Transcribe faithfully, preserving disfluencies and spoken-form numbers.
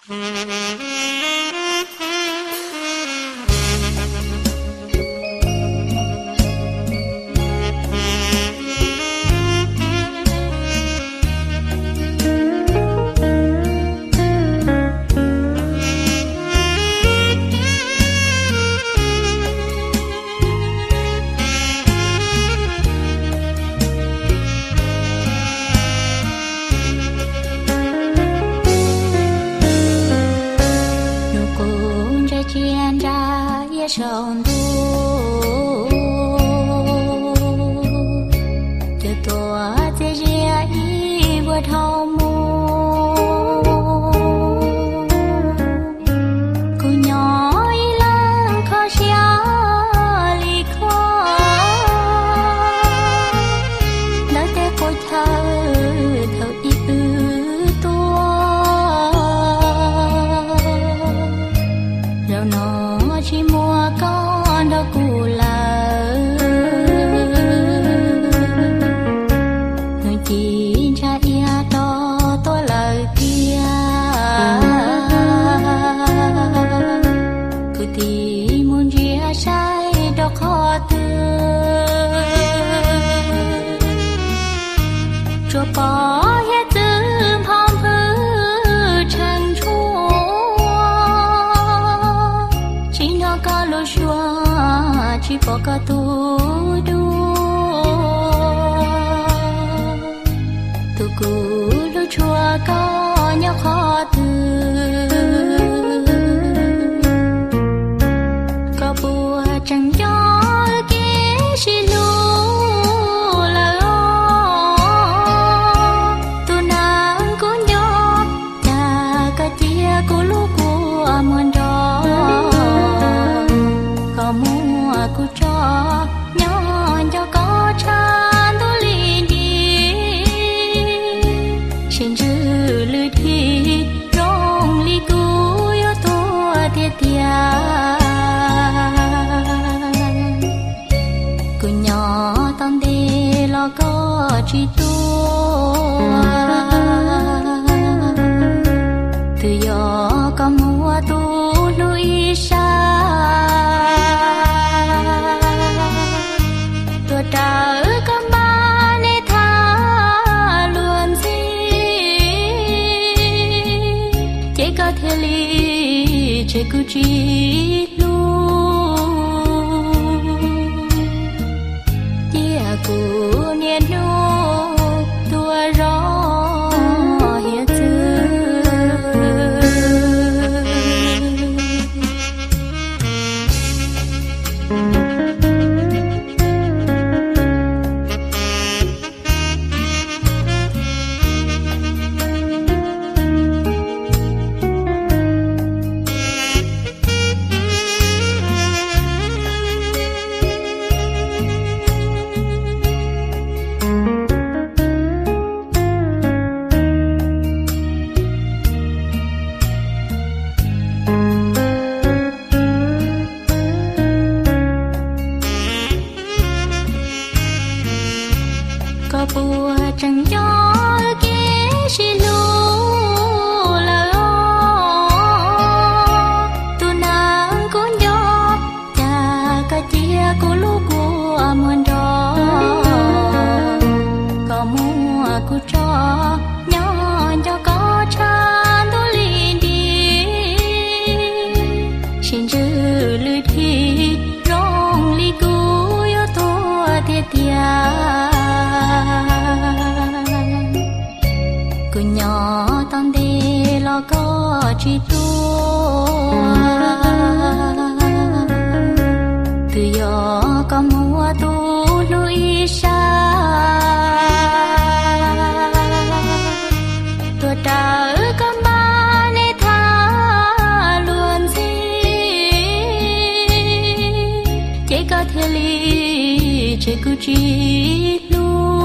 sông thu cho tua thế giới vượt hậu mù cô nhỏ lăng khó xia lì khoa đã té cô thơ thơ ý ư tua rồi nó chỉ mua con đó cụ là người chỉ cha ia to tôi lời kia cứ tí muốn ria sai đó khó thương cho bỏ hết tương phong phứ trần chua chỉ nó có lối xua chỉ bỏ cả tu đua tu cũ lối chua có nhớ khó thương có bùa chẳng cho kia chỉ lu là tu nàng cũng nhớ cha cả chia của lu của muôn đó có mua cô cho nhỏ cho có chan tôi liền đi xin chữ lư thi rong li cú yo tua tia tia cô nhỏ tâm đi lo có chỉ tua từ gió có mua tu lui xa trở con ba nê tha luôn gì chỉ có thể li chỉ cứ chỉ luôn chỉ à cụ niên nô tua gió hiện tư có bùa chẳng cho kia chỉ lu là tu nàng cũng nhớ cha cả chia của lu của muôn đó có mua cô cho nhỏ cho có chan tôi liền đi xin chữ lư thi rong li cú yo tua tia tia cô nhỏ tâm đi lo có chỉ tua từ gió có mua tu lui xa tua trở con ba nê tha luôn gì chỉ có thể li chỉ cứ chỉ luôn